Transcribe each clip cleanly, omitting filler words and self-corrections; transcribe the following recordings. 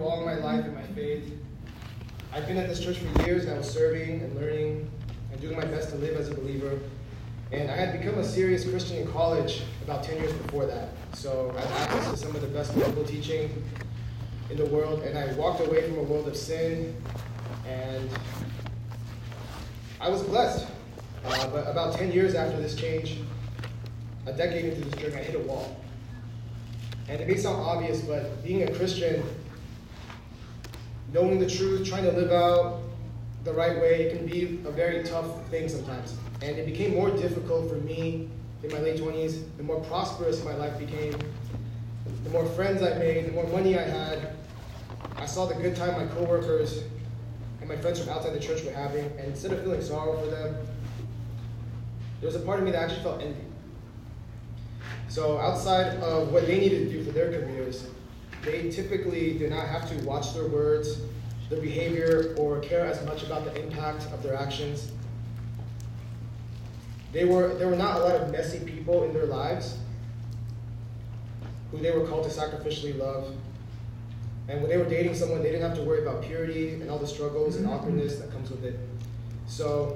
through all my life in my faith. I've been at this church for years, and I was serving and learning and doing my best to live as a believer. And I had become a serious Christian in college about 10 years before that. So I had access to some of the best biblical teaching in the world, and I walked away from a world of sin, and I was blessed. But about 10 years after this change, a decade into this journey, I hit a wall. And it may sound obvious, but being a Christian, knowing the truth, trying to live out the right way, it can be a very tough thing sometimes. And it became more difficult for me in my late 20s. The more prosperous my life became, the more friends I made, the more money I had. I saw the good time my coworkers and my friends from outside the church were having, and instead of feeling sorrow for them, there was a part of me that actually felt envy. So outside of what they needed to do for their careers, they typically did not have to watch their words, their behavior, or care as much about the impact of their actions. There were not a lot of messy people in their lives who they were called to sacrificially love. And when they were dating someone, they didn't have to worry about purity and all the struggles and awkwardness that comes with it. So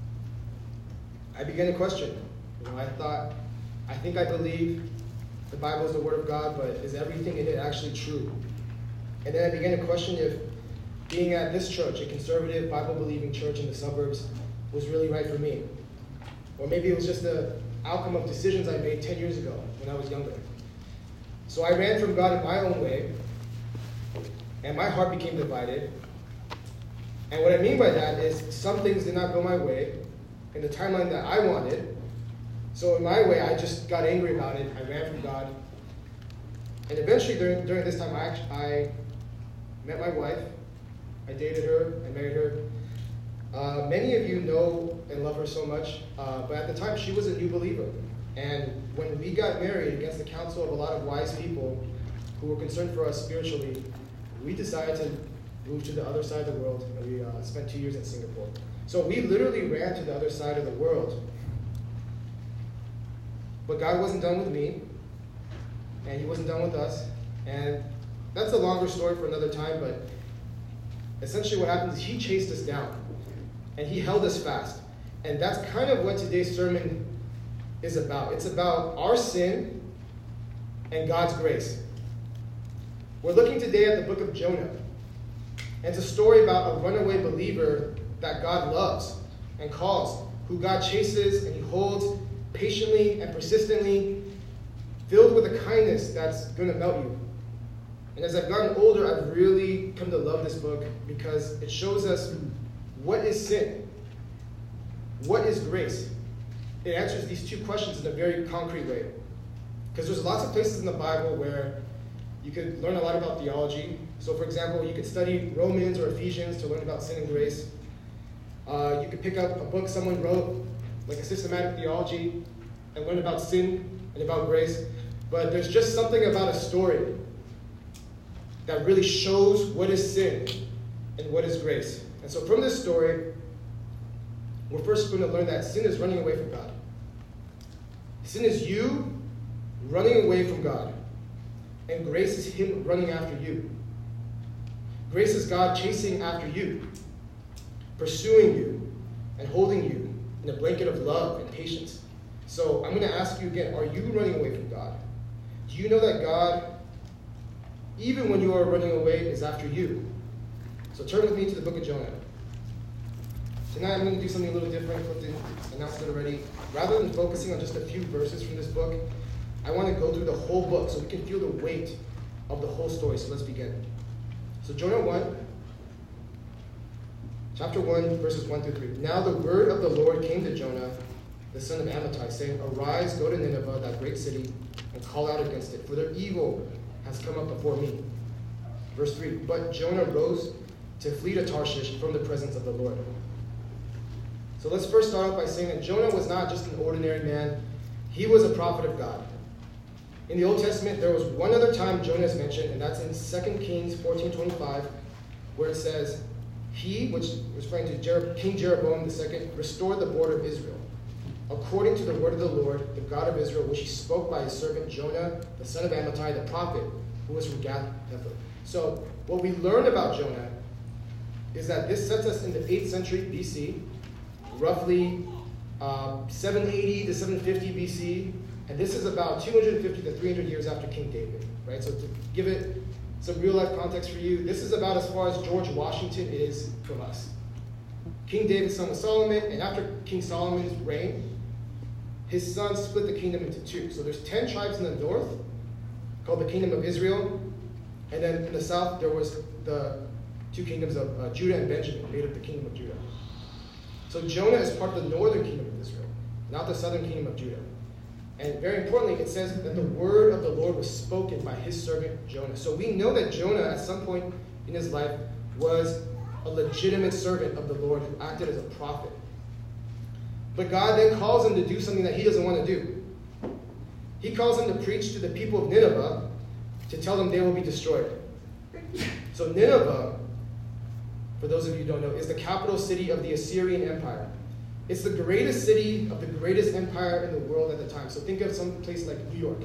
I began to question. I think I believe the Bible is the Word of God, but is everything in it actually true? And then I began to question if being at this church, a conservative, Bible-believing church in the suburbs, was really right for me. Or maybe it was just the outcome of decisions I made 10 years ago when I was younger. So I ran from God in my own way, and my heart became divided. And what I mean by that is some things did not go my way in the timeline that I wanted. So in my way, I just got angry about it. I ran from God. And eventually, during this time, I met my wife. I dated her. I married her. Many of you know and love her so much, but at the time, she was a new believer. And when we got married, against the counsel of a lot of wise people who were concerned for us spiritually, we decided to move to the other side of the world, and we spent 2 years in Singapore. So we literally ran to the other side of the world. But God wasn't done with me, and He wasn't done with us. And that's a longer story for another time, but essentially what happened is He chased us down, and He held us fast. And that's kind of what today's sermon is about. It's about our sin and God's grace. We're looking today at the book of Jonah. And it's a story about a runaway believer that God loves and calls, who God chases and He holds patiently and persistently, filled with a kindness that's going to melt you. And as I've gotten older, I've really come to love this book because it shows us what is sin, what is grace. It answers these two questions in a very concrete way. Because there's lots of places in the Bible where you could learn a lot about theology. So for example, you could study Romans or Ephesians to learn about sin and grace. You could pick up a book someone wrote, like a systematic theology, and learn about sin and about grace. But there's just something about a story that really shows what is sin and what is grace. And so from this story, we're first going to learn that sin is running away from God. Sin is you running away from God. And grace is Him running after you. Grace is God chasing after you, pursuing you, and holding you in a blanket of love and patience. So I'm going to ask you again, are you running away from God? Do you know that God, even when you are running away, is after you? So turn with me to the book of Jonah. Tonight I'm going to do something a little different. Clifton announced it already. Rather than focusing on just a few verses from this book, I want to go through the whole book so we can feel the weight of the whole story. So let's begin. So Jonah 1, chapter 1, verses 1 through 3. Now the word of the Lord came to Jonah, the son of Amittai, saying, Arise, go to Nineveh, that great city, and call out against it, for their evil has come up before me. Verse 3, But Jonah rose to flee to Tarshish from the presence of the Lord. So let's first start off by saying that Jonah was not just an ordinary man. He was a prophet of God. In the Old Testament, there was one other time Jonah is mentioned, and that's in 2 Kings 14:25, where it says, He, which is referring to King Jeroboam II, restored the border of Israel, according to the word of the Lord, the God of Israel, which He spoke by His servant Jonah, the son of Amittai, the prophet, who was from Gath-hepher. So what we learn about Jonah is that this sets us in the 8th century BC, roughly 780 to 750 BC, and this is about 250 to 300 years after King David, right? So to give it some real-life context for you, this is about as far as George Washington is from us. King David's son was Solomon, and after King Solomon's reign, his son split the kingdom into two. So there's 10 tribes in the north, called the Kingdom of Israel, and then in the south there was the two kingdoms of Judah and Benjamin, made up the Kingdom of Judah. So Jonah is part of the northern kingdom of Israel, not the southern kingdom of Judah. And very importantly, it says that the word of the Lord was spoken by his servant Jonah. So we know that Jonah, at some point in his life, was a legitimate servant of the Lord who acted as a prophet. But God then calls him to do something that he doesn't want to do. He calls him to preach to the people of Nineveh to tell them they will be destroyed. So Nineveh, for those of you who don't know, is the capital city of the Assyrian Empire. It's the greatest city of the greatest empire in the world at the time. So think of some place like New York.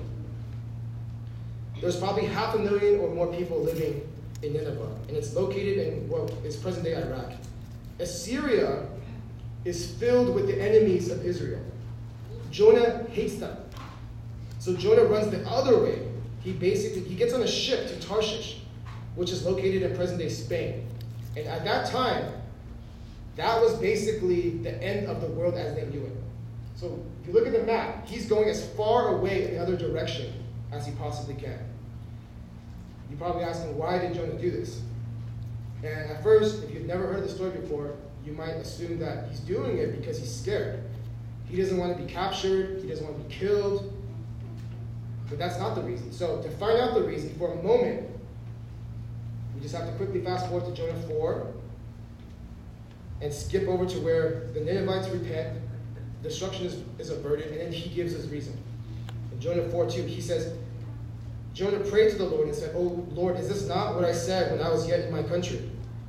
There's probably 500,000 or more people living in Nineveh, and it's located in what is present-day Iraq. Assyria is filled with the enemies of Israel. Jonah hates them. So Jonah runs the other way. He gets on a ship to Tarshish, which is located in present-day Spain. And at that time, that was basically the end of the world as they knew it. So if you look at the map, he's going as far away in the other direction as he possibly can. You're probably asking, why did Jonah do this? And at first, if you've never heard the story before, you might assume that he's doing it because he's scared. He doesn't want to be captured. He doesn't want to be killed. But that's not the reason. So to find out the reason, for a moment, we just have to quickly fast forward to Jonah 4 and skip over to where the Ninevites repent, destruction is averted, and then he gives his reason. In Jonah 4:2, he says, Jonah prayed to the Lord and said, "Oh Lord, is this not what I said when I was yet in my country?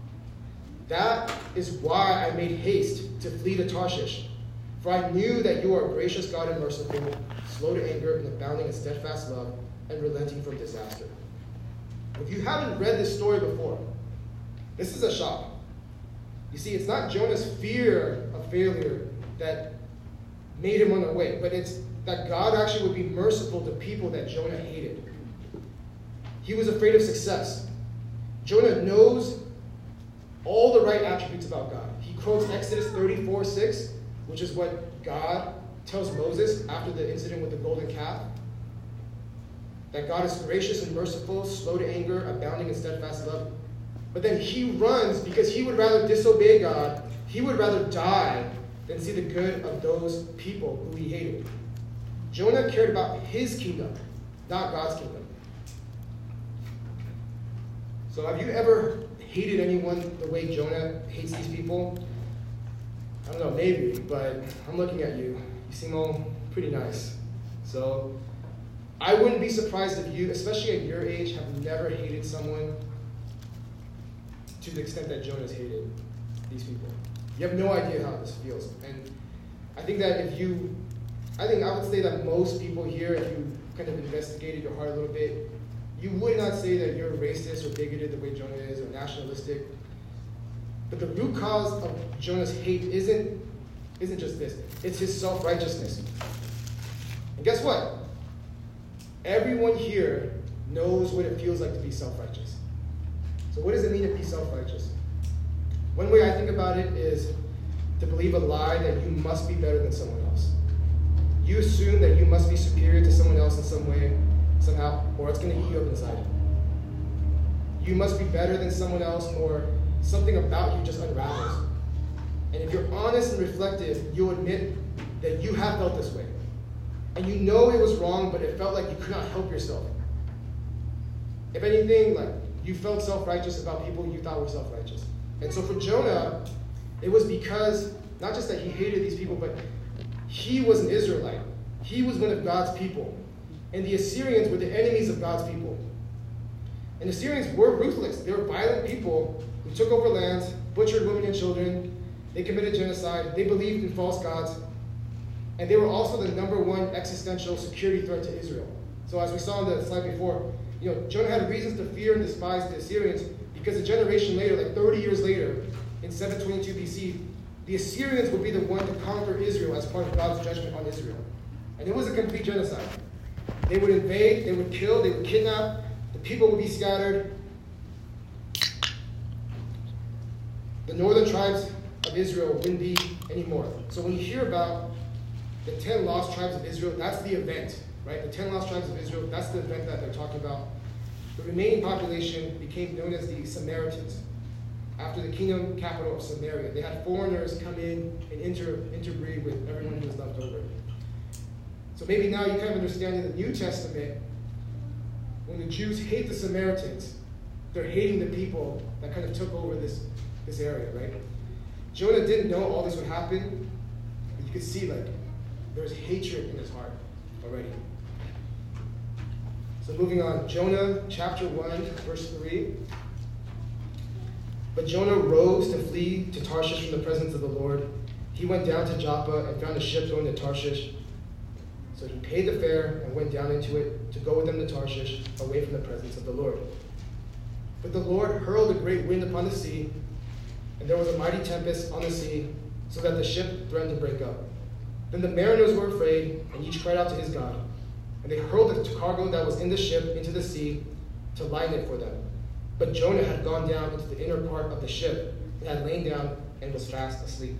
That is why I made haste to flee to Tarshish. For I knew that you are a gracious God and merciful, slow to anger and abounding in steadfast love, and relenting from disaster." If you haven't read this story before, this is a shock. You see, it's not Jonah's fear of failure that made him run away, but it's that God actually would be merciful to people that Jonah hated. He was afraid of success. Jonah knows all the right attributes about God. He quotes Exodus 34:6, which is what God tells Moses after the incident with the golden calf. That God is gracious and merciful, slow to anger, abounding in steadfast love. But then he runs because he would rather disobey God. He would rather die than see the good of those people who he hated. Jonah cared about his kingdom, not God's kingdom. So have you ever hated anyone the way Jonah hates these people? I don't know, maybe, but I'm looking at you. You seem all pretty nice. So I wouldn't be surprised if you, especially at your age, have never hated someone to the extent that Jonah's hated these people. You have no idea how this feels. And I think that I would say that most people here, if you kind of investigated your heart a little bit, you would not say that you're racist or bigoted the way Jonah is, or nationalistic. But the root cause of Jonah's hate isn't just this. It's his self-righteousness. And guess what? Everyone here knows what it feels like to be self-righteous. So what does it mean to be self-righteous? One way I think about it is to believe a lie that you must be better than someone else. You assume that you must be superior to someone else in some way, somehow, or it's going to eat you up inside. You must be better than someone else, or something about you just unravels. And if you're honest and reflective, you'll admit that you have felt this way. And you know it was wrong, but it felt like you could not help yourself. If anything, like you felt self-righteous about people you thought were self-righteous. And so for Jonah, it was because, not just that he hated these people, but he was an Israelite. He was one of God's people. And the Assyrians were the enemies of God's people. And the Assyrians were ruthless. They were violent people who took over lands, butchered women and children. They committed genocide. They believed in false gods. And they were also the #1 existential security threat to Israel. So as we saw on the slide before, Jonah had reasons to fear and despise the Assyrians because a generation later, like 30 years later, in 722 BC, the Assyrians would be the one to conquer Israel as part of God's judgment on Israel. And it was a complete genocide. They would invade, they would kill, they would kidnap, the people would be scattered. The northern tribes of Israel wouldn't be anymore. So when you hear about the 10 lost tribes of Israel, that's the event, right? The 10 lost tribes of Israel, that's the event that they're talking about. The remaining population became known as the Samaritans, after the kingdom capital of Samaria. They had foreigners come in and interbreed with everyone who was left over. So maybe now you kind of understand in the New Testament, when the Jews hate the Samaritans, they're hating the people that kind of took over this area, right? Jonah didn't know all this would happen, but you could see there's hatred in his heart already. So moving on, Jonah chapter 1, verse 3. But Jonah rose to flee to Tarshish from the presence of the Lord. He went down to Joppa and found a ship going to Tarshish. So he paid the fare and went down into it to go with them to Tarshish, away from the presence of the Lord. But the Lord hurled a great wind upon the sea, and there was a mighty tempest on the sea, so that the ship threatened to break up. Then the mariners were afraid, and each cried out to his God. And they hurled the cargo that was in the ship into the sea to lighten it for them. But Jonah had gone down into the inner part of the ship, and had lain down and was fast asleep.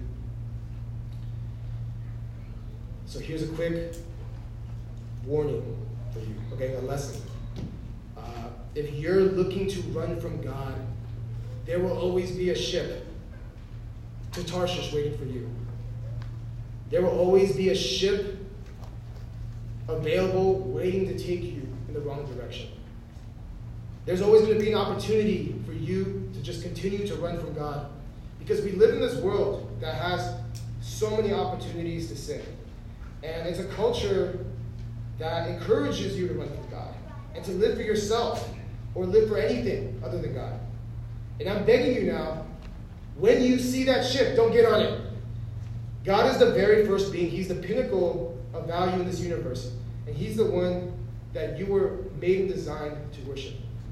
So here's a quick warning for you, okay, a lesson. If you're looking to run from God, there will always be a ship to Tarshish waiting for you. There will always be a ship available waiting to take you in the wrong direction. There's always going to be an opportunity for you to just continue to run from God, because we live in this world that has so many opportunities to sin. And it's a culture that encourages you to run from God and to live for yourself or live for anything other than God. And I'm begging you now, when you see that ship, don't get on it. God is the very first being. He's the pinnacle of value in this universe. And he's the one that you were made and designed to worship.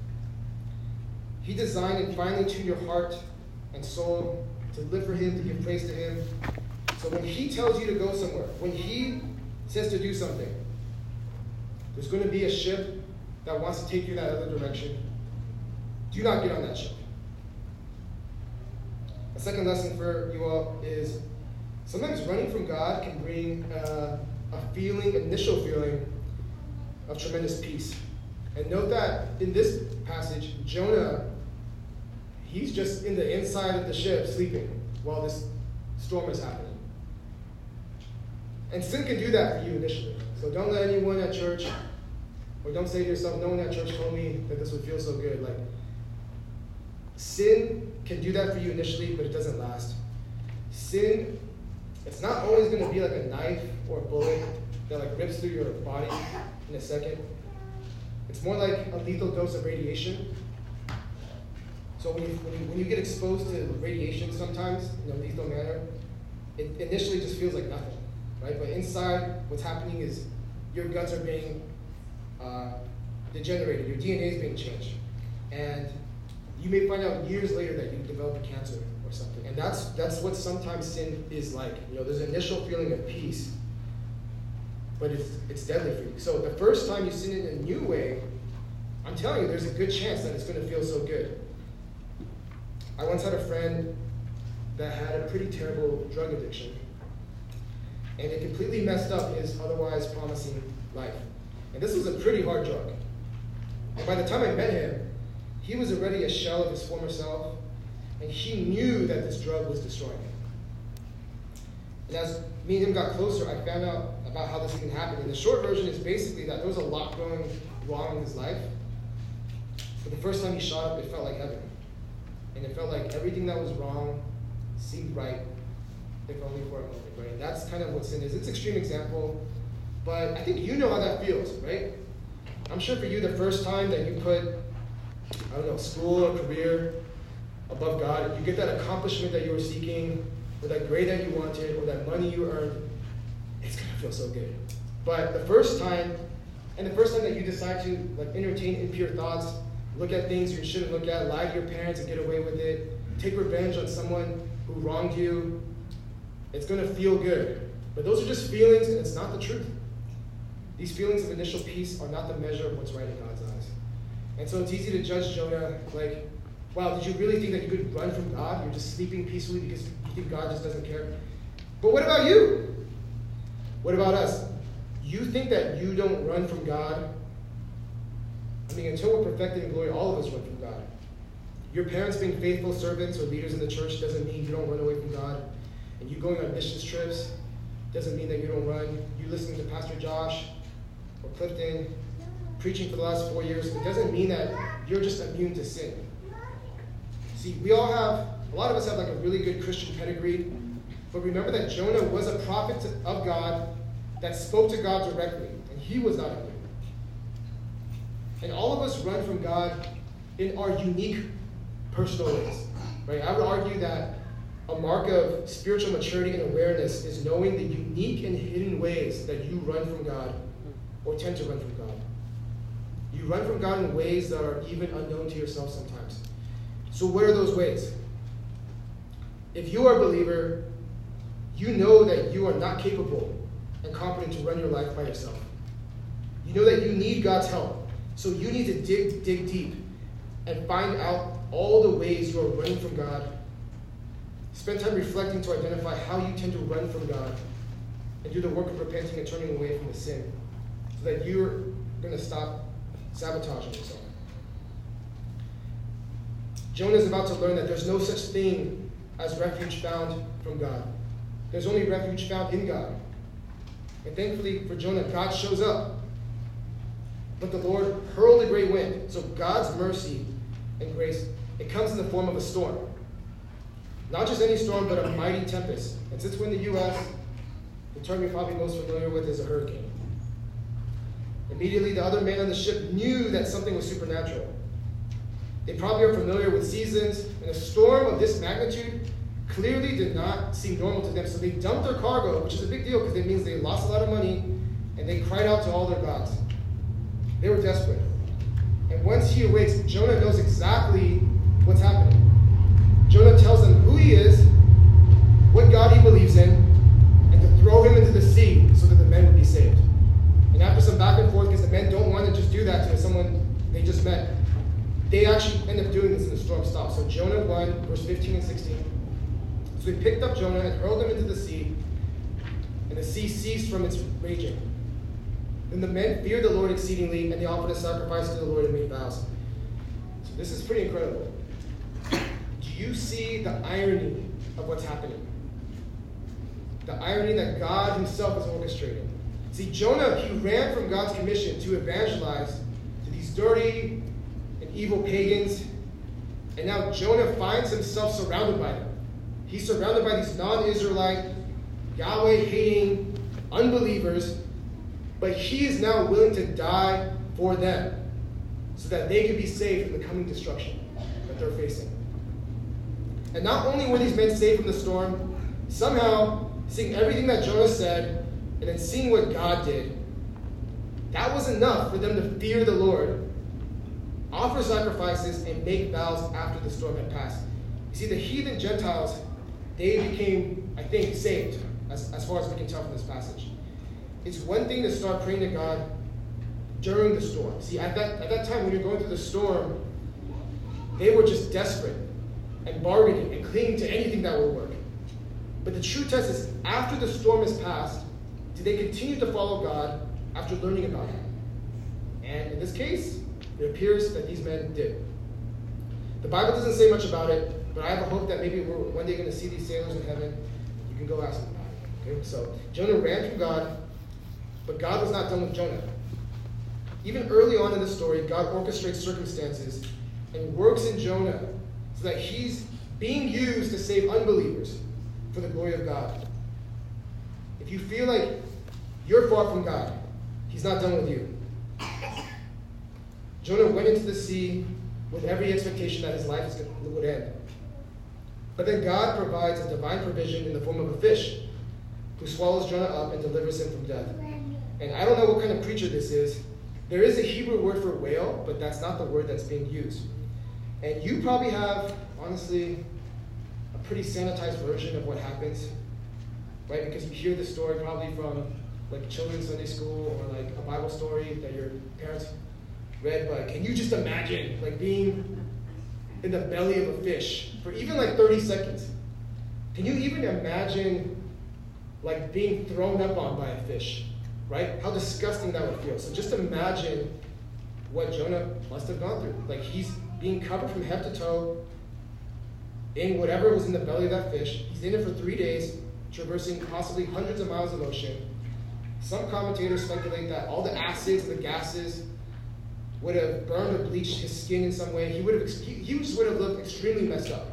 He designed and finally tuned your heart and soul to live for him, to give praise to him. So when he tells you to go somewhere, when he says to do something, there's going to be a ship that wants to take you that other direction. Do not get on that ship. A second lesson for you all is sometimes running from God can bring initial feeling of tremendous peace. And note that in this passage, Jonah, he's just in the inside of the ship sleeping while this storm is happening. And sin can do that for you initially. So don't let anyone at church, or don't say to yourself, no one at church told me that this would feel so good. Sin can do that for you initially, but it doesn't last. Sin, it's not always going to be like a knife or a bullet that rips through your body in a second. It's more like a lethal dose of radiation. So when you get exposed to radiation sometimes in a lethal manner, it initially just feels like nothing, right? But inside, what's happening is your guts are being degenerated, your DNA is being changed. And you may find out years later that you developed a cancer or something. And that's what sometimes sin is like. There's an initial feeling of peace, but it's deadly for you. So the first time you sin in a new way, I'm telling you, there's a good chance that it's going to feel so good. I once had a friend that had a pretty terrible drug addiction, and it completely messed up his otherwise promising life. And this was a pretty hard drug. And by the time I met him, he was already a shell of his former self, and he knew that this drug was destroying him. And as me and him got closer, I found out about how this even happened. And the short version is basically that there was a lot going wrong in his life. But the first time he shot up, it felt like heaven. And it felt like everything that was wrong seemed right, if only for a moment, right? And that's kind of what sin is. It's an extreme example, but I think you know how that feels, right? I'm sure for you, the first time that you put, school or career above God, you get that accomplishment that you were seeking, or that grade that you wanted, or that money you earned, it's going to feel so good. But the first time And the first time that you decide to entertain impure thoughts, look at things you shouldn't look at, lie to your parents and get away with it, take revenge on someone who wronged you, it's going to feel good. But those are just feelings, and it's not the truth. These feelings of initial peace are not the measure of what's right in God's eyes. And so it's easy to judge Jonah like, wow, did you really think that you could run from God? You're just sleeping peacefully because you think God just doesn't care. But what about you? What about us? You think that you don't run from God? I mean, until we're perfected in glory, all of us run from God. Your parents being faithful servants or leaders in the church doesn't mean you don't run away from God. And you going on missions trips doesn't mean that you don't run. You listening to Pastor Josh or Clifton preaching for the last 4 years, it doesn't mean that you're just immune to sin. See, a lot of us have a really good Christian pedigree, but remember that Jonah was a prophet of God that spoke to God directly, and he was not immune. And all of us run from God in our unique personal ways. Right? I would argue that a mark of spiritual maturity and awareness is knowing the unique and hidden ways that you run from God or tend to run from God. You run from God in ways that are even unknown to yourself sometimes. So what are those ways? If you are a believer, you know that you are not capable and competent to run your life by yourself. You know that you need God's help. So you need to dig deep and find out all the ways you are running from God. Spend time reflecting to identify how you tend to run from God and do the work of repenting and turning away from the sin so that you're going to stop sabotaging yourself. Jonah is about to learn that there's no such thing as refuge found from God. There's only refuge found in God. And thankfully for Jonah, God shows up. But the Lord hurled a great wind. So God's mercy and grace, it comes in the form of a storm. Not just any storm, but a mighty tempest. And since we're in the U.S., the term you're probably most familiar with is a hurricane. Immediately, the other men on the ship knew that something was supernatural. They probably are familiar with seasons, and a storm of this magnitude clearly did not seem normal to them. So they dumped their cargo, which is a big deal because it means they lost a lot of money, and they cried out to all their gods. They were desperate. And once he awakes, Jonah knows exactly what's happening. Jonah tells them who he is, what God he believes in, and to throw him into the sea so that the men would be saved. And after some back and forth, because the men don't want to just do that to someone they just met, they actually end up doing this and the storm stops. So Jonah 1, verse 15 and 16. So he picked up Jonah and hurled him into the sea, and the sea ceased from its raging. Then the men feared the Lord exceedingly, and they offered a sacrifice to the Lord and made vows. So this is pretty incredible. Do you see the irony of what's happening? The irony that God himself is orchestrating. See, Jonah, he ran from God's commission to evangelize to these dirty and evil pagans, and now Jonah finds himself surrounded by them. He's surrounded by these non-Israelite, Yahweh-hating unbelievers, but he is now willing to die for them so that they can be saved from the coming destruction that they're facing. And not only were these men saved from the storm, somehow, seeing everything that Jonah said, and then seeing what God did, that was enough for them to fear the Lord, offer sacrifices, and make vows after the storm had passed. You see, the heathen Gentiles, they became, I think, saved, as far as we can tell from this passage. It's one thing to start praying to God during the storm. See, at that time, when you're going through the storm, they were just desperate and bargaining and clinging to anything that would work. But the true test is, after the storm has passed, do they continue to follow God after learning about Him? And in this case, it appears that these men did. The Bible doesn't say much about it, but I have a hope that maybe we're one day going to see these sailors in heaven. You can go ask them about it. Okay? So Jonah ran from God, but God was not done with Jonah. Even early on in the story, God orchestrates circumstances and works in Jonah so that he's being used to save unbelievers for the glory of God. If you feel like you're far from God, He's not done with you. Jonah went into the sea with every expectation that his life would end. But then God provides a divine provision in the form of a fish who swallows Jonah up and delivers him from death. And I don't know what kind of creature this is, There is a Hebrew word for whale, but that's not the word that's being used. And you probably have, honestly, a pretty sanitized version of what happens, right? Because you hear the story probably from like children's Sunday school or like a Bible story that your parents read. But can you just imagine like being in the belly of a fish for even like 30 seconds? Can you even imagine like being thrown up on by a fish, right? How disgusting that would feel. So just imagine what Jonah must have gone through. Like he's being covered from head to toe in whatever was in the belly of that fish. He's in it for 3 days, traversing possibly hundreds of miles of ocean. Some commentators speculate that all the acids and the gases would have burned or bleached his skin in some way. He just would have looked extremely messed up.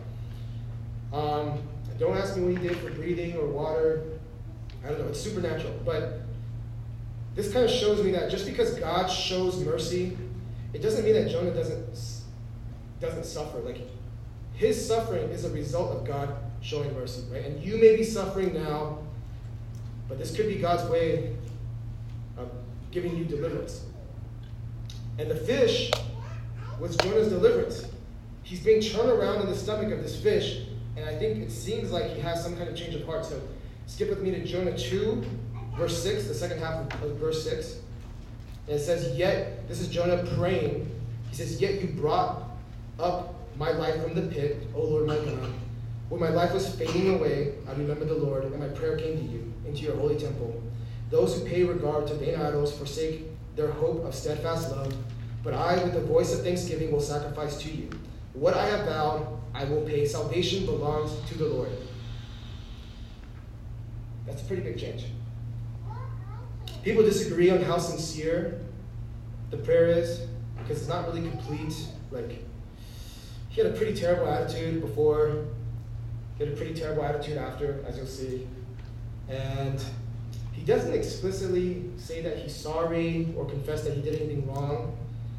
Don't ask me what he did for breathing or water. I don't know, it's supernatural. But this kind of shows me that just because God shows mercy, it doesn't mean that Jonah doesn't suffer. Like his suffering is a result of God showing mercy, right? And you may be suffering now, but this could be God's way of giving you deliverance. And the fish was Jonah's deliverance. He's being turned around in the stomach of this fish, and I think it seems like he has some kind of change of heart. So skip with me to Jonah 2, verse 6, the second half of verse 6. And it says, yet, this is Jonah praying. He says, yet you brought up my life from the pit, O Lord my God. When my life was fading away, I remembered the Lord, and my prayer came to you, into your holy temple. Those who pay regard to vain idols forsake their hope of steadfast love, but I, with the voice of thanksgiving, will sacrifice to you. What I have vowed, I will pay. Salvation belongs to the Lord. That's a pretty big change. People disagree on how sincere the prayer is, because it's not really complete. Like, he had a pretty terrible attitude before. He had a pretty terrible attitude after, as you'll see. And he doesn't explicitly say that he's sorry or confess that he did anything wrong.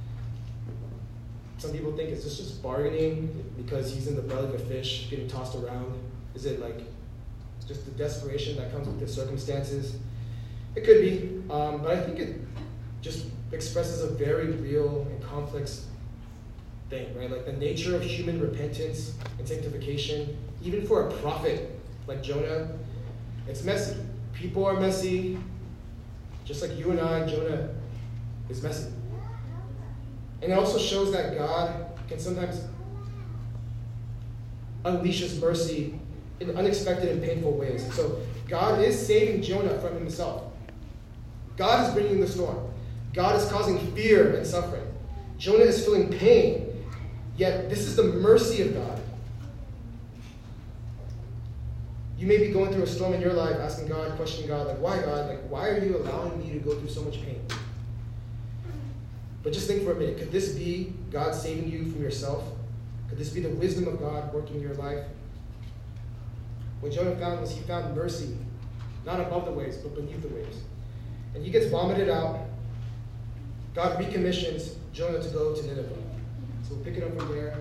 Some people think it's just bargaining because he's in the belly of a fish getting tossed around. Is it like just the desperation that comes with the circumstances? It could be, but I think it just expresses a very real and complex thing, right? Like the nature of human repentance and sanctification, even for a prophet like Jonah, it's messy. People are messy, just like you and I. Jonah is messy. And it also shows that God can sometimes unleash his mercy in unexpected and painful ways. So God is saving Jonah from himself. God is bringing the storm. God is causing fear and suffering. Jonah is feeling pain, yet this is the mercy of God. You may be going through a storm in your life, asking God, questioning God, like, why God? Like, why are you allowing me to go through so much pain? But just think for a minute, could this be God saving you from yourself? Could this be the wisdom of God working in your life? What Jonah found was he found mercy, not above the waves, but beneath the waves. And he gets vomited out. God recommissions Jonah to go to Nineveh. So we'll pick it up from there.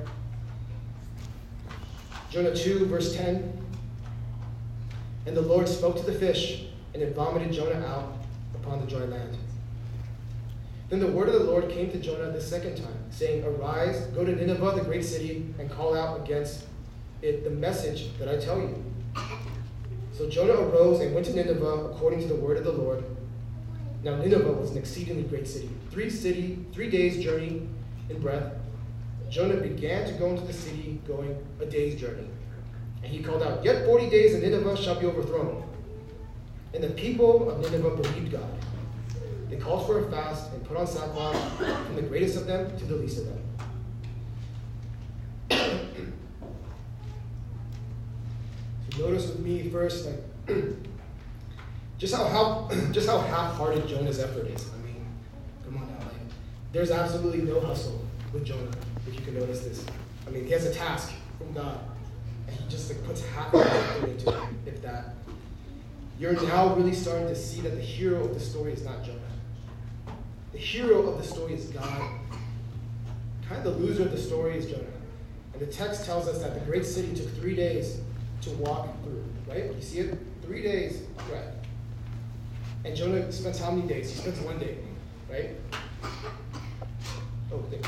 Jonah 2, verse 10. And the Lord spoke to the fish, and it vomited Jonah out upon the dry land. Then the word of the Lord came to Jonah the second time, saying, arise, go to Nineveh, the great city, and call out against it the message that I tell you. So Jonah arose and went to Nineveh according to the word of the Lord. Now Nineveh was an exceedingly great city, 3 days' journey in breadth. Jonah began to go into the city, going a day's journey. And he called out, yet 40 days and Nineveh shall be overthrown. And the people of Nineveh believed God. They called for a fast and put on sackcloth, from the greatest of them to the least of them. So notice with me first, like, just how half-hearted Jonah's effort is. I mean, come on now, like, there's absolutely no hustle with Jonah, if you can notice this. I mean, he has a task from God, and he just like puts half of effort into it, if that. You're now really starting to see that the hero of the story is not Jonah. The hero of the story is God. Kind of the loser of the story is Jonah. And the text tells us that the great city took 3 days to walk through, right? You see it? 3 days, right? And Jonah spends how many days? He spends 1 day, right? Oh, thanks.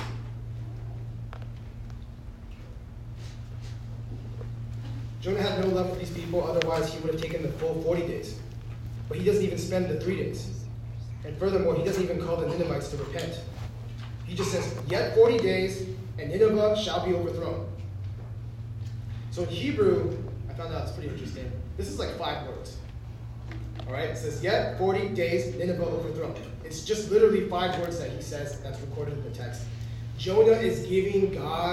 Jonah had no love for these people, otherwise he would have taken the full 40 days. But he doesn't even spend the 3 days. And furthermore, he doesn't even call the Ninevites to repent. He just says, yet 40 days, and Nineveh shall be overthrown. So in Hebrew, I found out it's pretty interesting. This is like 5 words. All right, it says, yet 40 days, Nineveh overthrown. It's just literally 5 words that he says that's recorded in the text. Jonah's giving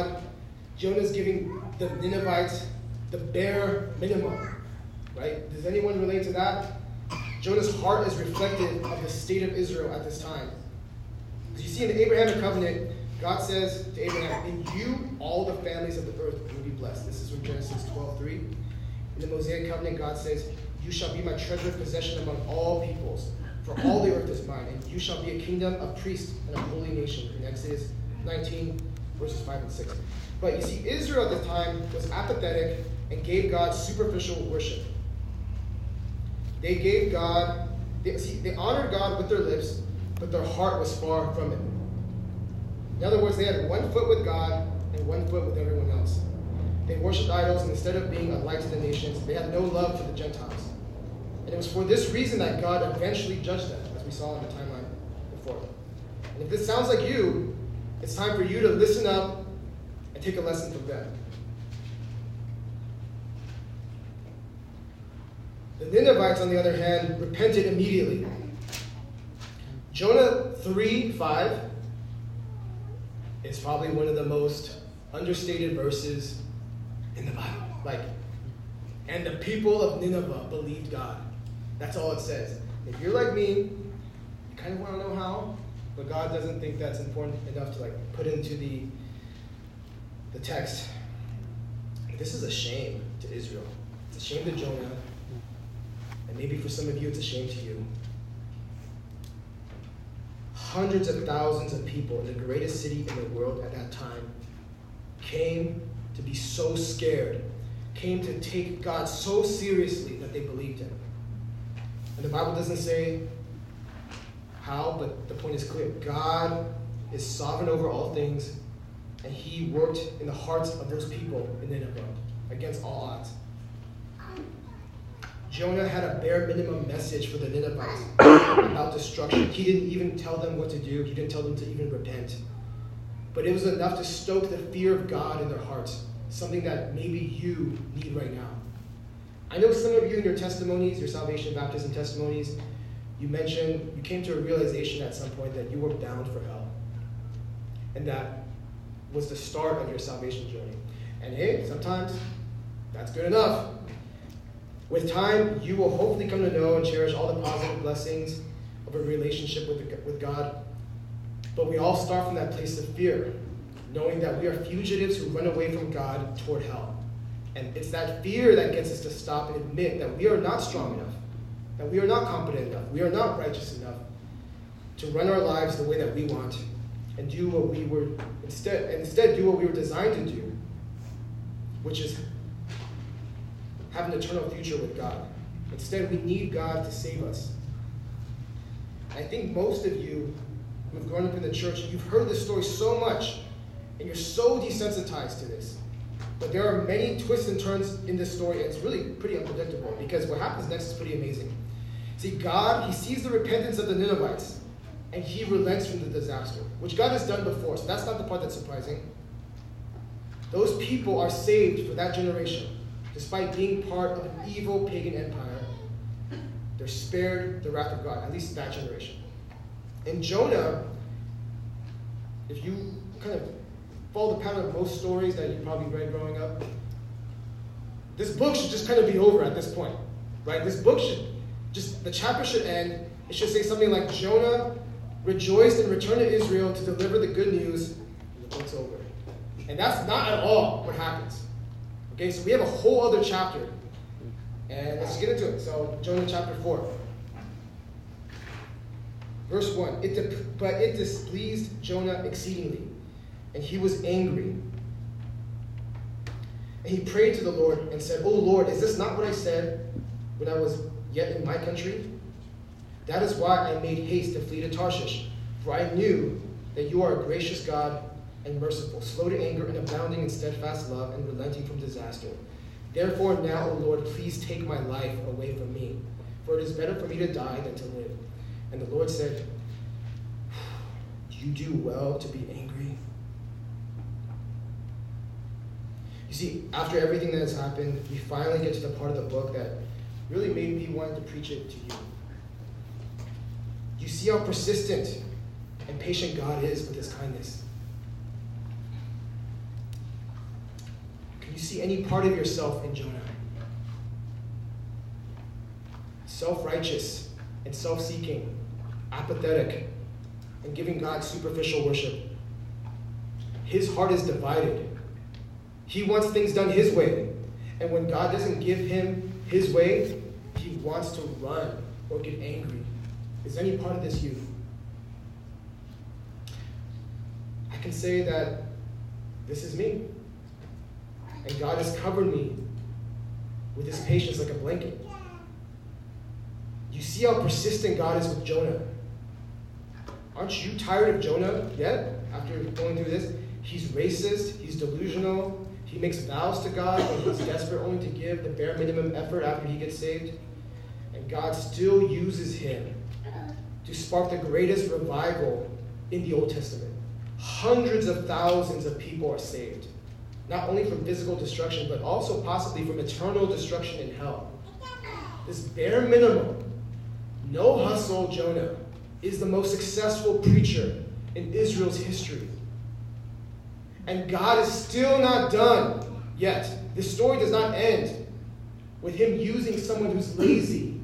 the Ninevites the bare minimum, right? Does anyone relate to that? Jonah's heart is reflective of the state of Israel at this time. Because you see in the Abrahamic covenant, God says to Abraham, in you all the families of the earth will be blessed. This is from Genesis 12:3. In the Mosaic covenant, God says, you shall be my treasured possession among all peoples, for all the earth is mine, and you shall be a kingdom of priests and a holy nation. In Exodus 19, verses 5 and 6. But you see, Israel at the time was apathetic and gave God superficial worship. They gave God, they honored God with their lips, but their heart was far from Him. In other words, they had one foot with God and one foot with everyone else. They worshipped idols, and instead of being a light to the nations, they had no love for the Gentiles. And it was for this reason that God eventually judged them, as we saw in the timeline before. And if this sounds like you, it's time for you to listen up and take a lesson from them. The Ninevites, on the other hand, repented immediately. Jonah 3:5 is probably one of the most understated verses in the Bible. And the people of Nineveh believed God. That's all it says. If you're like me, you kind of want to know how, but God doesn't think that's important enough to put into the text. This is a shame to Israel. It's a shame to Jonah. And maybe for some of you, it's a shame to you. Hundreds of thousands of people in the greatest city in the world at that time came to be so scared, came to take God so seriously that they believed Him. And the Bible doesn't say how, but the point is clear. God is sovereign over all things, and He worked in the hearts of those people in Nineveh against all odds. Jonah had a bare minimum message for the Ninevites about destruction. He didn't even tell them what to do. He didn't tell them to even repent. But it was enough to stoke the fear of God in their hearts, something that maybe you need right now. I know some of you in your testimonies, your salvation baptism testimonies, you mentioned you came to a realization at some point that you were bound for hell. And that was the start of your salvation journey. And hey, sometimes that's good enough. With time, you will hopefully come to know and cherish all the positive blessings of a relationship with God. But we all start from that place of fear, knowing that we are fugitives who run away from God toward hell. And it's that fear that gets us to stop and admit that we are not strong enough, that we are not competent enough, we are not righteous enough to run our lives the way that we want and do what we were instead do what we were designed to do, which is have an eternal future with God. Instead, we need God to save us. I think most of you who have grown up in the church, you've heard this story so much, and you're so desensitized to this. But there are many twists and turns in this story, and it's really pretty unpredictable, because what happens next is pretty amazing. See, God, He sees the repentance of the Ninevites, and He relents from the disaster, which God has done before, so that's not the part that's surprising. Those people are saved for that generation. Despite being part of an evil pagan empire, they're spared the wrath of God, at least that generation. And Jonah, if you kind of follow the pattern of most stories that you probably read growing up, this book should just kind of be over at this point, right? This book the chapter should end. It should say something like, Jonah rejoiced and returned to Israel to deliver the good news, and the book's over. And that's not at all what happens. Okay, so we have a whole other chapter. And let's get into it. So, Jonah chapter 4. Verse 1. But it displeased Jonah exceedingly, and he was angry. And he prayed to the Lord and said, O Lord, is this not what I said when I was yet in my country? That is why I made haste to flee to Tarshish, For I knew that you are a gracious God and merciful, slow to anger and abounding in steadfast love and relenting from disaster. Therefore now, O Lord, please take my life away from me, for it is better for me to die than to live. And the Lord said, you do well to be angry. You see, after everything that has happened, we finally get to the part of the book that really made me want to preach it to you. You see how persistent and patient God is with his kindness. Can you see any part of yourself in Jonah? Self-righteous and self-seeking, apathetic, and giving God superficial worship. His heart is divided. He wants things done his way. And when God doesn't give him his way, he wants to run or get angry. Is any part of this you? I can say that this is me. And God has covered me with his patience like a blanket. You see how persistent God is with Jonah. Aren't you tired of Jonah yet after going through this? He's racist, he's delusional, he makes vows to God when he's desperate only to give the bare minimum effort after he gets saved. And God still uses him to spark the greatest revival in the Old Testament. Hundreds of thousands of people are saved, not only from physical destruction, but also possibly from eternal destruction in hell. This bare minimum, no hustle Jonah is the most successful preacher in Israel's history. And God is still not done yet. This story does not end with him using someone who's lazy.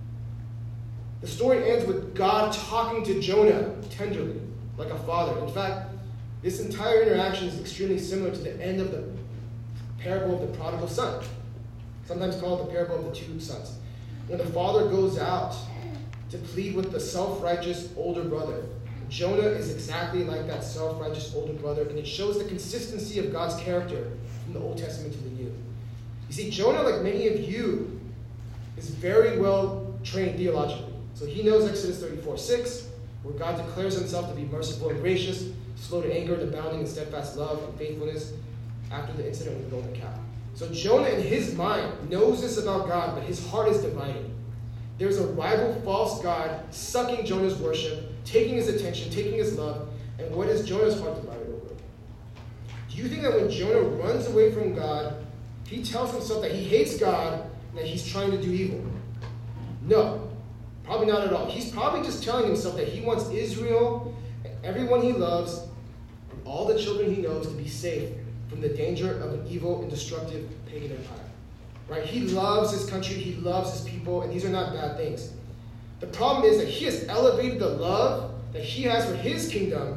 The story ends with God talking to Jonah tenderly, like a father. In fact, this entire interaction is extremely similar to the end of the parable of the prodigal son, sometimes called the parable of the two sons. When the father goes out to plead with the self-righteous older brother, Jonah is exactly like that self-righteous older brother, and it shows the consistency of God's character from the Old Testament to the New. You see, Jonah, like many of you, is very well trained theologically. So he knows Exodus 34:6, where God declares himself to be merciful and gracious, slow to anger and abounding in steadfast love and faithfulness after the incident with the golden calf. So Jonah in his mind knows this about God, but his heart is divided. There's a rival false god sucking Jonah's worship, taking his attention, taking his love, and what is Jonah's heart divided over? Do you think that when Jonah runs away from God, he tells himself that he hates God and that he's trying to do evil? No, probably not at all. He's probably just telling himself that he wants Israel and everyone he loves and all the children he knows to be safe from the danger of an evil and destructive pagan empire. Right? He loves his country, he loves his people, and these are not bad things. The problem is that he has elevated the love that he has for his kingdom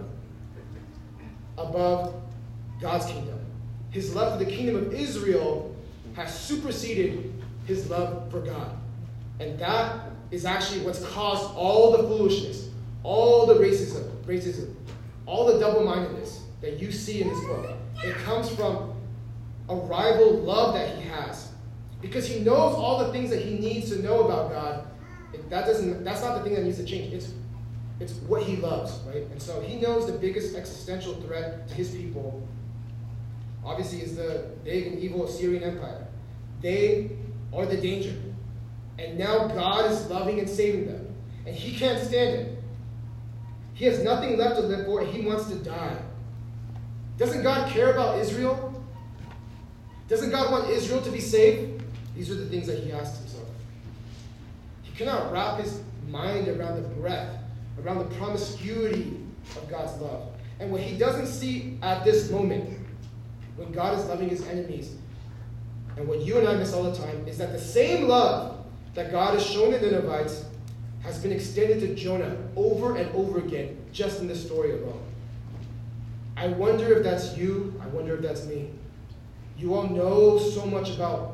above God's kingdom. His love for the kingdom of Israel has superseded his love for God. And that is actually what's caused all the foolishness, all the racism, all the double-mindedness that you see in this book. It comes from a rival love that he has. Because he knows all the things that he needs to know about God. That's not the thing that needs to change. It's what he loves, right? And so he knows the biggest existential threat to his people, obviously, is the big and evil Assyrian Empire. They are the danger. And now God is loving and saving them. And he can't stand it. He has nothing left to live for, and he wants to die. Doesn't God care about Israel? Doesn't God want Israel to be saved? These are the things that he asks himself. He cannot wrap his mind around the breadth, around the promiscuity of God's love. And what he doesn't see at this moment, when God is loving his enemies, and what you and I miss all the time, is that the same love that God has shown the Ninevites has been extended to Jonah over and over again, just in this story alone. I wonder if that's you. I wonder if that's me. You all know so much about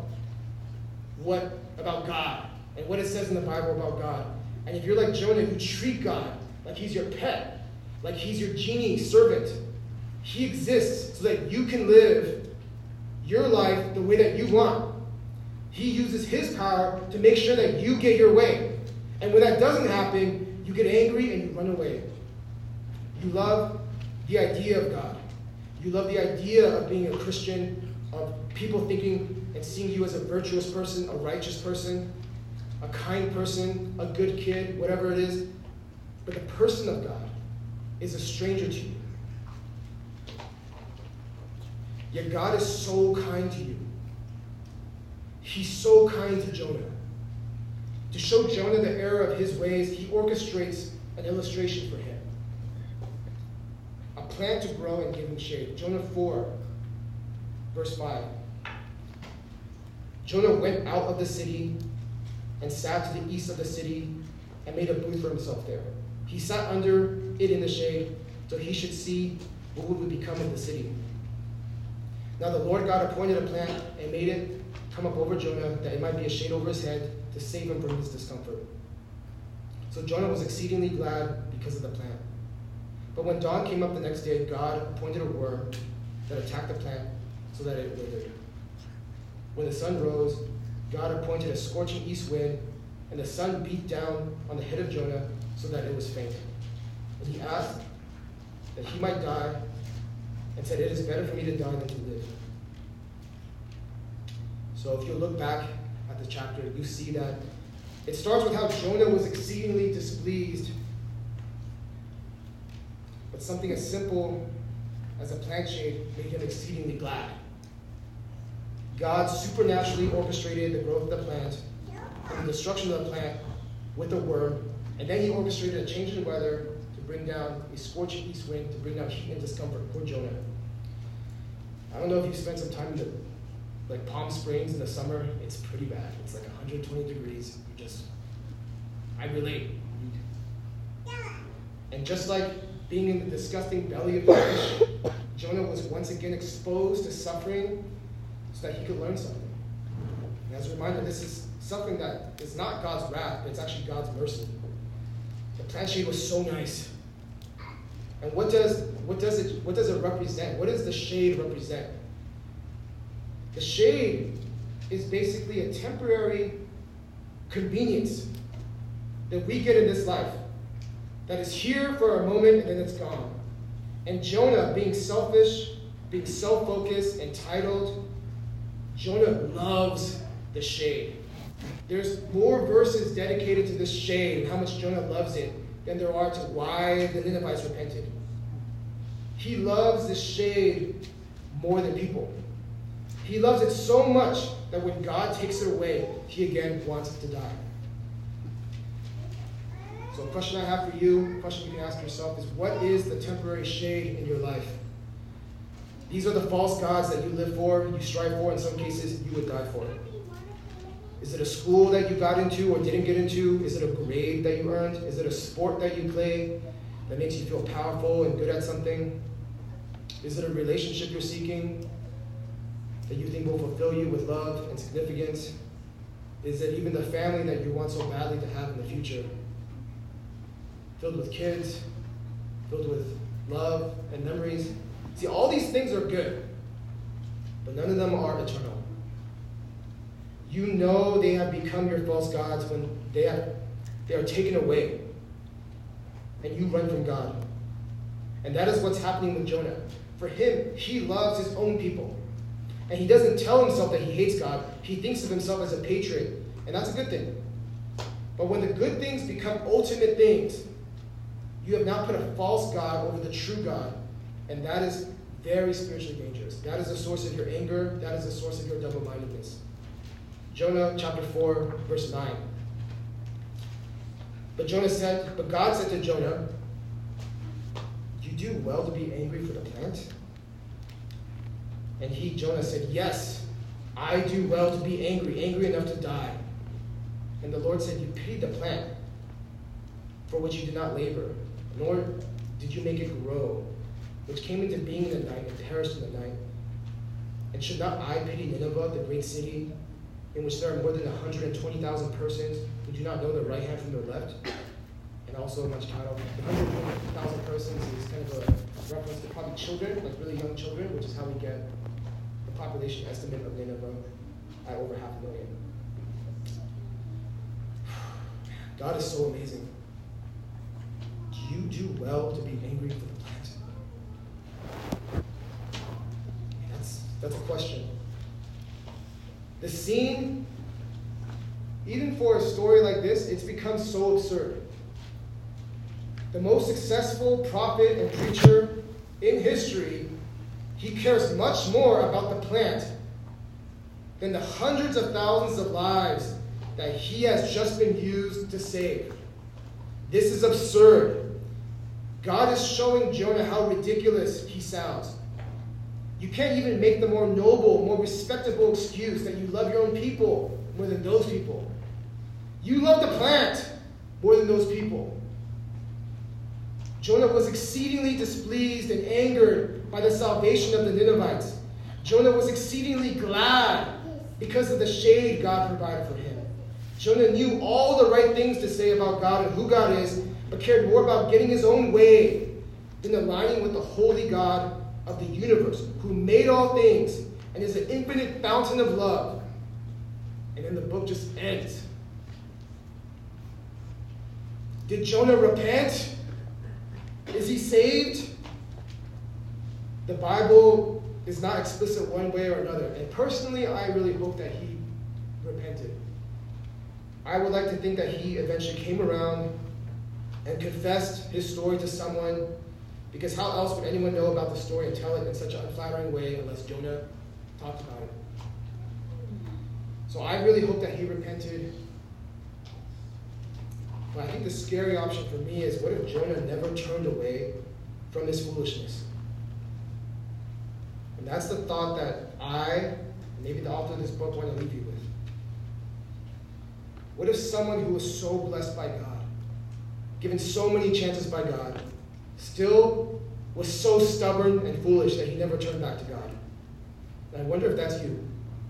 God and what it says in the Bible about God. And if you're like Jonah, you treat God like he's your pet, like he's your genie servant. He exists so that you can live your life the way that you want. He uses his power to make sure that you get your way. And when that doesn't happen, you get angry and you run away. You love the idea of God. You love the idea of being a Christian, of people thinking and seeing you as a virtuous person, a righteous person, a kind person, a good kid, whatever it is. But the person of God is a stranger to you. Yet God is so kind to you. He's so kind to Jonah. To show Jonah the error of his ways, he orchestrates an illustration for him. A plant to grow and give him shade. Jonah 4, verse 5. Jonah went out of the city and sat to the east of the city and made a booth for himself there. He sat under it in the shade till he should see what would become of the city. Now the Lord God appointed a plant and made it come up over Jonah, that it might be a shade over his head to save him from his discomfort. So Jonah was exceedingly glad because of the plant. But when dawn came up the next day, God appointed a worm that attacked the plant so that it withered. When the sun rose, God appointed a scorching east wind, and the sun beat down on the head of Jonah so that it was faint. And he asked that he might die, and said, "It is better for me to die than to live." So if you look back at the chapter, you see that it starts with how Jonah was exceedingly displeased. But something as simple as a plant shade made him exceedingly glad. God supernaturally orchestrated the growth of the plant and the destruction of the plant with a worm, and then he orchestrated a change in weather to bring down a scorching east wind to bring down heat and discomfort. Poor Jonah. I don't know if you've spent some time in Palm Springs in the summer. It's pretty bad. It's like 120 degrees. I relate. And just like being in the disgusting belly of the fish, Jonah was once again exposed to suffering so that he could learn something. And as a reminder, this is suffering that is not God's wrath, but it's actually God's mercy. The plant shade was so nice. And what does it represent? What does the shade represent? The shade is basically a temporary convenience that we get in this life that is here for a moment and then it's gone. And Jonah, being selfish, being self-focused, entitled, Jonah loves the shade. There's more verses dedicated to this shade and how much Jonah loves it than there are to why the Ninevites repented. He loves the shade more than people. He loves it so much that when God takes it away, he again wants it to die. So a question I have for you, a question you can ask yourself is, what is the temporary shade in your life? These are the false gods that you live for, you strive for, in some cases you would die for. Is it a school that you got into or didn't get into? Is it a grade that you earned? Is it a sport that you play that makes you feel powerful and good at something? Is it a relationship you're seeking that you think will fulfill you with love and significance? Is it even the family that you want so badly to have in the future? Filled with kids, filled with love and memories. See, all these things are good, but none of them are eternal. You know they have become your false gods when they are taken away, and you run from God. And that is what's happening with Jonah. For him, he loves his own people. And he doesn't tell himself that he hates God. He thinks of himself as a patriot, and that's a good thing. But when the good things become ultimate things, you have now put a false God over the true God, and that is very spiritually dangerous. That is the source of your anger. That is the source of your double-mindedness. Jonah chapter 4, verse 9. But God said to Jonah, "You do well to be angry for the plant?" And Jonah said, "Yes, I do well to be angry enough to die." And the Lord said, "You pitied the plant, for which you did not labor, nor did you make it grow, which came into being in the night and perished in the night. And should not I pity Nineveh, the great city, in which there are more than 120,000 persons who do not know their right hand from their left?" And also a much title. 120,000 persons is kind of a reference to probably children, like really young children, which is how we get the population estimate of Nineveh at over 500,000. God is so amazing. Do you do well to be angry for the That's a question. The scene, even for a story like this, it's become so absurd. The most successful prophet and preacher in history, he cares much more about the plant than the hundreds of thousands of lives that he has just been used to save. This is absurd. God is showing Jonah how ridiculous he sounds. You can't even make the more noble, more respectable excuse that you love your own people more than those people. You love the plant more than those people. Jonah was exceedingly displeased and angered by the salvation of the Ninevites. Jonah was exceedingly glad because of the shade God provided for him. Jonah knew all the right things to say about God and who God is, but cared more about getting his own way than aligning with the holy God of the universe, who made all things and is an infinite fountain of love. And then the book just ends. Did Jonah repent? Is he saved? The Bible is not explicit one way or another. And personally, I really hope that he repented. I would like to think that he eventually came around and confessed his story to someone, because how else would anyone know about the story and tell it in such an unflattering way unless Jonah talked about it? So I really hope that he repented. But I think the scary option for me is, what if Jonah never turned away from his foolishness? And that's the thought that I, maybe the author of this book, want to leave you with. What if someone who was so blessed by God, given so many chances by God, still was so stubborn and foolish that he never turned back to God? And I wonder if that's you.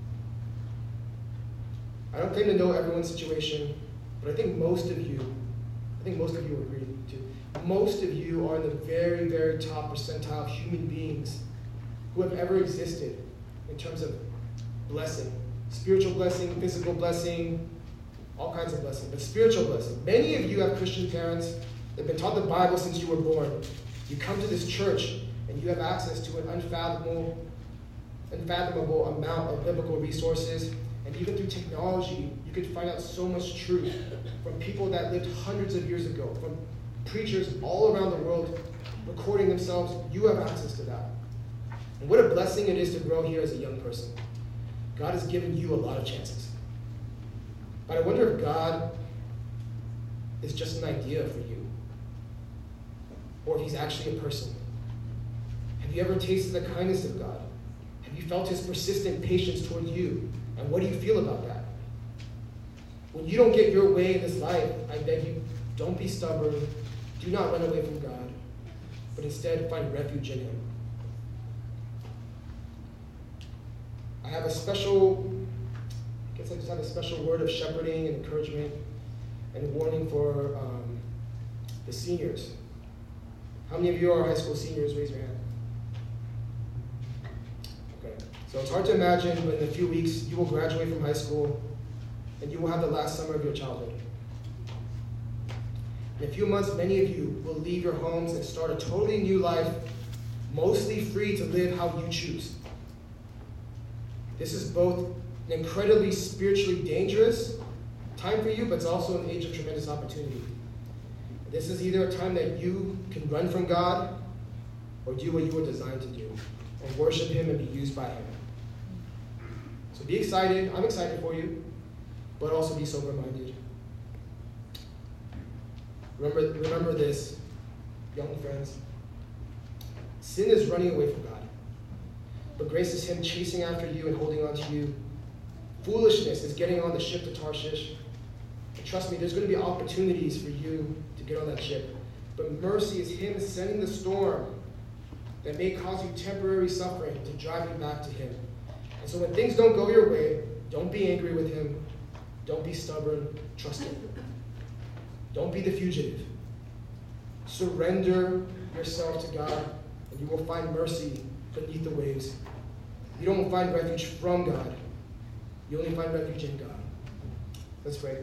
I don't claim to know everyone's situation, but I think most of you will agree to. Most of you are in the very, very top percentile of human beings who have ever existed in terms of blessing. Spiritual blessing, physical blessing, all kinds of blessing, but spiritual blessing. Many of you have Christian parents that have been taught the Bible since you were born. You come to this church and you have access to an unfathomable amount of biblical resources. And even through technology, you could find out so much truth from people that lived hundreds of years ago, from preachers all around the world recording themselves. You have access to that. And what a blessing it is to grow here as a young person. God has given you a lot of chances. But I wonder if God is just an idea for you, or if he's actually a person. Have you ever tasted the kindness of God? Have you felt his persistent patience toward you? And what do you feel about that? When you don't get your way in this life, I beg you, don't be stubborn. Do not run away from God, but instead find refuge in him. I just have a special word of shepherding and encouragement and warning for the seniors. How many of you are high school seniors? Raise your hand. Okay. So it's hard to imagine, but in a few weeks you will graduate from high school and you will have the last summer of your childhood. In a few months, many of you will leave your homes and start a totally new life, mostly free to live how you choose. This is both an incredibly spiritually dangerous time for you, but it's also an age of tremendous opportunity. This is either a time that you can run from God or do what you were designed to do and worship him and be used by him. So be excited. I'm excited for you, but also be sober-minded. Remember this, young friends. Sin is running away from God, but grace is him chasing after you and holding on to you. Foolishness is getting on the ship to Tarshish. And trust me, there's going to be opportunities for you to get on that ship. But mercy is him sending the storm that may cause you temporary suffering to drive you back to him. And so when things don't go your way, don't be angry with him. Don't be stubborn. Trust him. Don't be the fugitive. Surrender yourself to God, and you will find mercy beneath the waves. You don't find refuge from God. You only find refuge in God. Let's pray.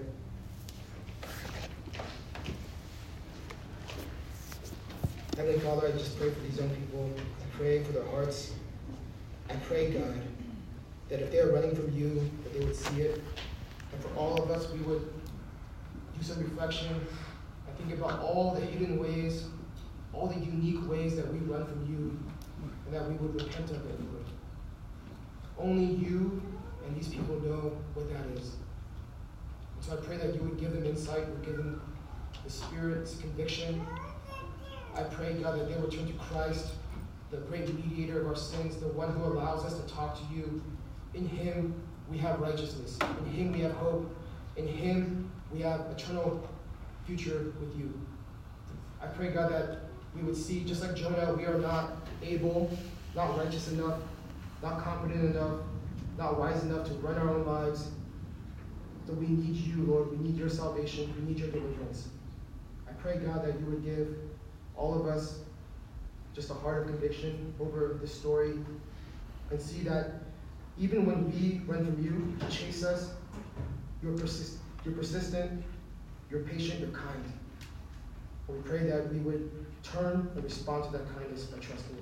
Heavenly Father, I just pray for these young people. I pray for their hearts. I pray, God, that if they are running from you, that they would see it. And for all of us, we would do some reflection and think about all the hidden ways, all the unique ways that we run from you, and that we would repent of it, Lord. Only you and these people know what that is. And so I pray that you would give them insight, would give them the Spirit's conviction. I pray, God, that they would turn to Christ, the great mediator of our sins, the one who allows us to talk to you. In him we have righteousness. In him we have hope. In him we have eternal future with you. I pray, God, that we would see, just like Jonah, we are not able, not righteous enough, not competent enough, not wise enough to run our own lives. So we need you, Lord. We need your salvation. We need your deliverance. I pray, God, that you would give all of us just a heart of conviction over this story and see that even when we run from you, you chase us, you're persistent, you're patient, you're kind. And we pray that we would turn and respond to that kindness by trusting you.